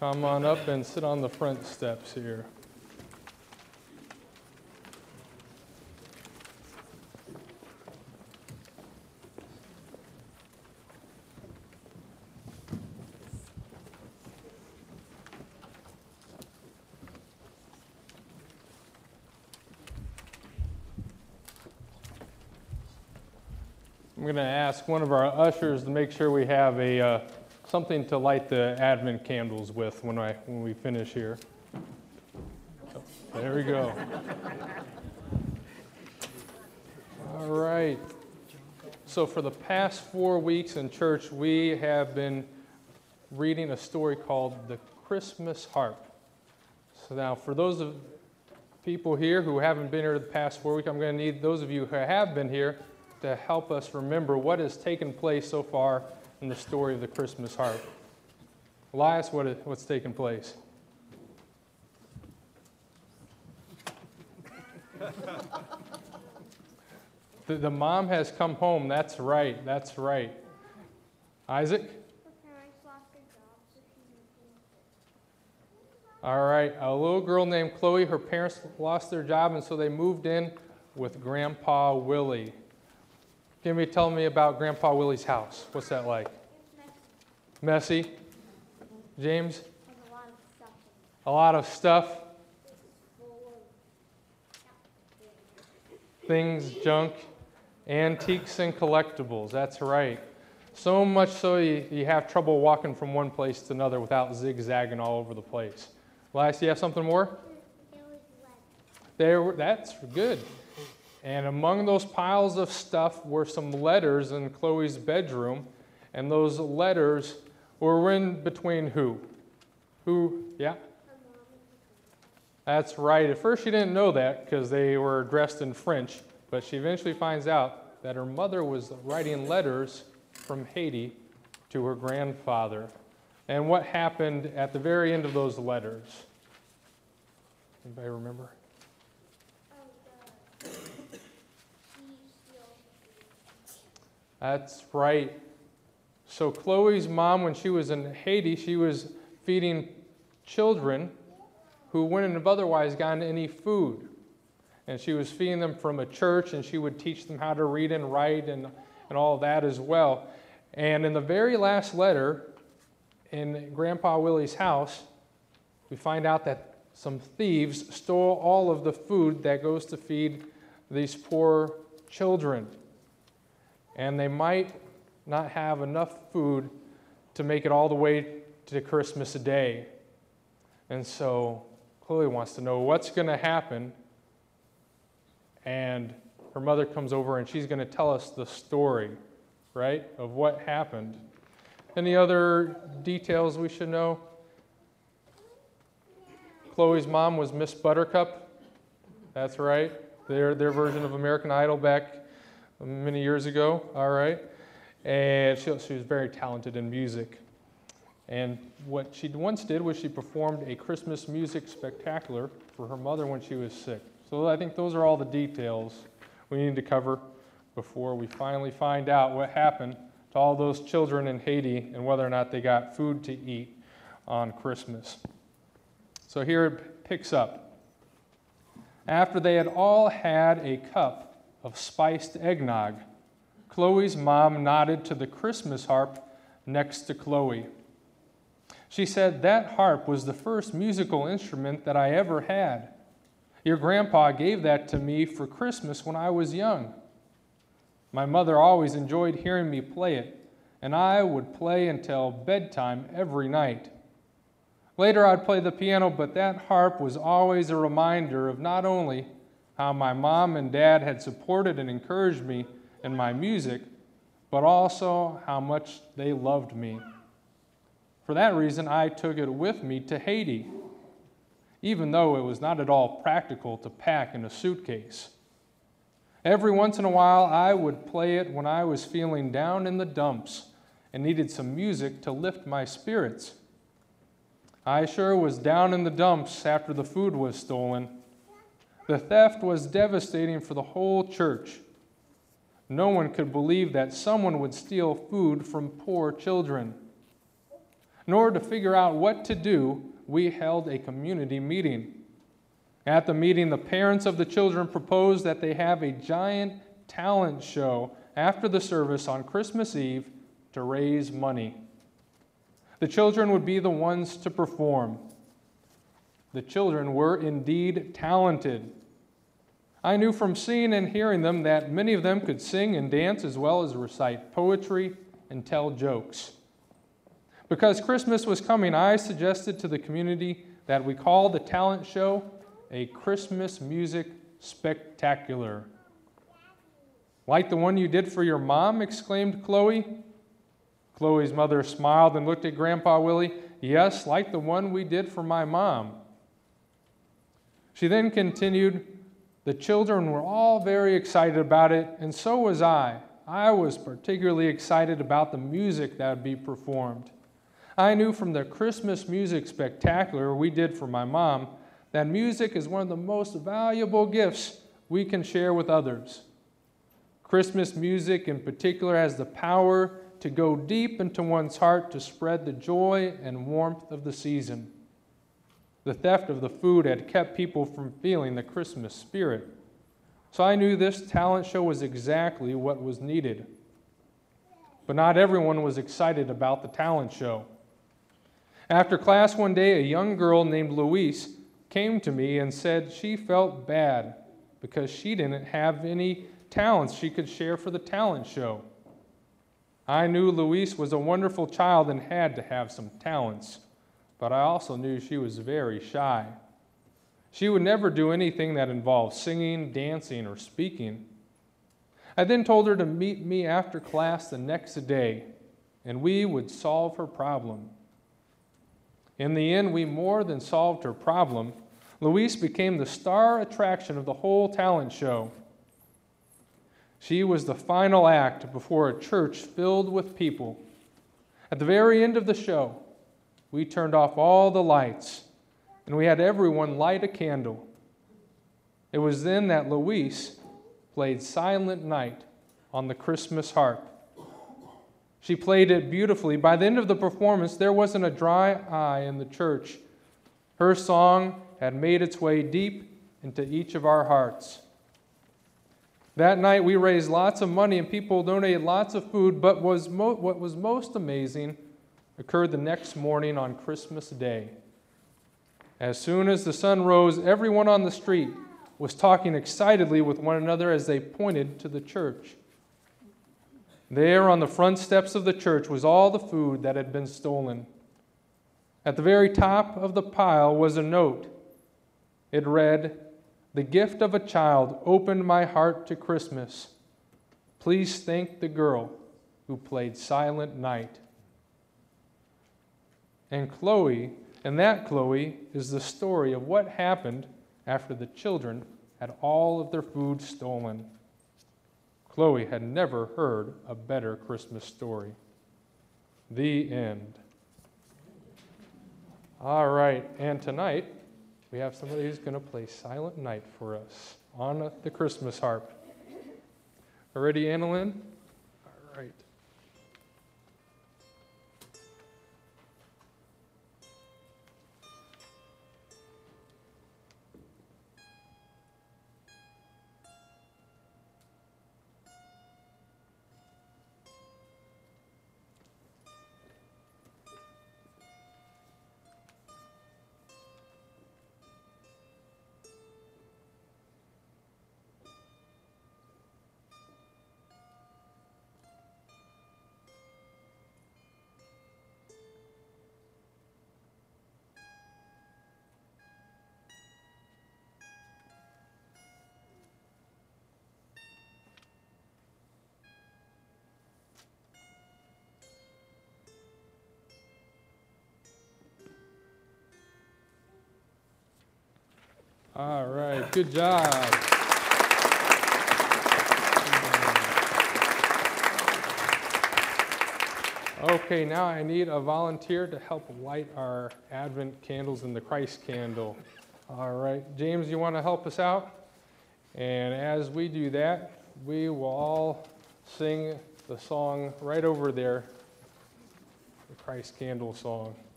Come on up and sit on the front steps here. I'm going to ask one of our ushers to make sure we have a something to light the Advent candles with when we finish here. There we go. All right. So for the past 4 weeks in church, we have been reading a story called The Christmas Harp. So now for those of people here who haven't been here the past 4 weeks, I'm going to need those of you who have been here to help us remember what has taken place so far in the story of the Christmas harp. Elias, what's taken place? The mom has come home. That's right. Isaac? All right. A little girl named Chloe, her parents lost their job, and so they moved in with Grandpa Willie. Can you tell me about Grandpa Willie's house? What's that like? Messy. James? A lot of stuff. Things, junk, antiques, and collectibles. That's right. So much so you have trouble walking from one place to another without zigzagging all over the place. Elias, do you have something more? That's good. And among those piles of stuff were some letters in Chloe's bedroom, and those letters were in between who? Who? Yeah? That's right. At first she didn't know that because they were addressed in French, but she eventually finds out that her mother was writing letters from Haiti to her grandfather. And what happened at the very end of those letters? Anybody remember? That's right. So Chloe's mom, when she was in Haiti, she was feeding children who wouldn't have otherwise gotten any food. And she was feeding them from a church, and she would teach them how to read and write and all that as well. And in the very last letter, in Grandpa Willie's house, we find out that some thieves stole all of the food that goes to feed these poor children. And they might not have enough food to make it all the way to Christmas Day. And so Chloe wants to know what's going to happen. And her mother comes over and she's going to tell us the story, right, of what happened. Any other details we should know? Chloe's mom was Miss Buttercup. That's right. Their version of American Idol back many years ago. All right. And she was very talented in music. And what she once did was she performed a Christmas music spectacular for her mother when she was sick. So I think those are all the details we need to cover before we finally find out what happened to all those children in Haiti and whether or not they got food to eat on Christmas. So here it picks up. After they had all had a cup of spiced eggnog, Chloe's mom nodded to the Christmas harp next to Chloe. She said, "That harp was the first musical instrument that I ever had. Your grandpa gave that to me for Christmas when I was young. My mother always enjoyed hearing me play it, and I would play until bedtime every night. Later I'd play the piano, but that harp was always a reminder of not only how my mom and dad had supported and encouraged me in my music, but also how much they loved me. For that reason, I took it with me to Haiti, even though it was not at all practical to pack in a suitcase. Every once in a while, I would play it when I was feeling down in the dumps and needed some music to lift my spirits. I sure was down in the dumps after the food was stolen. The theft was devastating for the whole church. No one could believe that someone would steal food from poor children. In order to figure out what to do, we held a community meeting. At the meeting, the parents of the children proposed that they have a giant talent show after the service on Christmas Eve to raise money. The children would be the ones to perform. The children were indeed talented. I knew from seeing and hearing them that many of them could sing and dance as well as recite poetry and tell jokes. Because Christmas was coming, I suggested to the community that we call the talent show a Christmas music spectacular. Like the one you did for your mom, exclaimed Chloe. Chloe's mother smiled and looked at Grandpa Willie. Yes, like the one we did for my mom. She then continued, the children were all very excited about it, and so was I. I was particularly excited about the music that would be performed. I knew from the Christmas music spectacular we did for my mom that music is one of the most valuable gifts we can share with others. Christmas music in particular has the power to go deep into one's heart to spread the joy and warmth of the season. The theft of the food had kept people from feeling the Christmas spirit. So I knew this talent show was exactly what was needed. But not everyone was excited about the talent show. After class one day, a young girl named Louise came to me and said she felt bad because she didn't have any talents she could share for the talent show. I knew Louise was a wonderful child and had to have some talents, but I also knew she was very shy. She would never do anything that involved singing, dancing, or speaking. I then told her to meet me after class the next day, and we would solve her problem. In the end, we more than solved her problem. Louise became the star attraction of the whole talent show. She was the final act before a church filled with people. At the very end of the show, we turned off all the lights, and we had everyone light a candle. It was then that Louise played Silent Night on the Christmas harp. She played it beautifully. By the end of the performance, there wasn't a dry eye in the church. Her song had made its way deep into each of our hearts. That night, we raised lots of money and people donated lots of food, but what was most amazing occurred the next morning on Christmas Day. As soon as the sun rose, everyone on the street was talking excitedly with one another as they pointed to the church. There on the front steps of the church was all the food that had been stolen. At the very top of the pile was a note. It read, "The gift of a child opened my heart to Christmas. Please thank the girl who played Silent Night." And that Chloe is the story of what happened after the children had all of their food stolen. Chloe had never heard a better Christmas story. The end. All right, and tonight we have somebody who's going to play Silent Night for us on the Christmas harp. Ready, Annalyn? All right. All right, good job. Okay, now I need a volunteer to help light our Advent candles and the Christ candle. All right, James, you want to help us out? And as we do that, we will all sing the song right over there, the Christ candle song.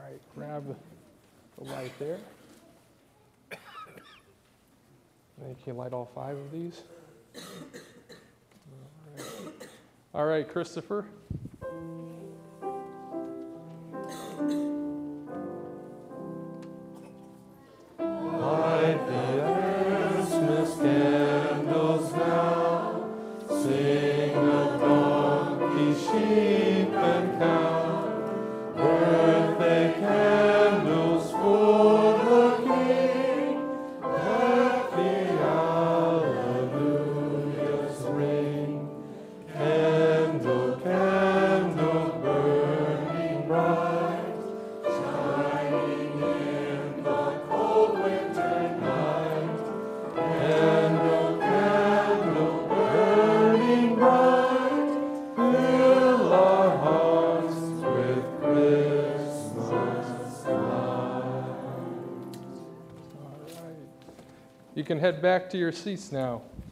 right, grab the light there. And you can light all 5 of these. All right, Christopher. Light the Christmas candles now, sing of donkey, sheep, and cow, birthday candles for the King, let the alleluias ring. Candle, candle, burning bright, shining in the cold winter night. Candle, candle, burning bright, fill our hearts with Christmas light. All right. You can head back to your seats now.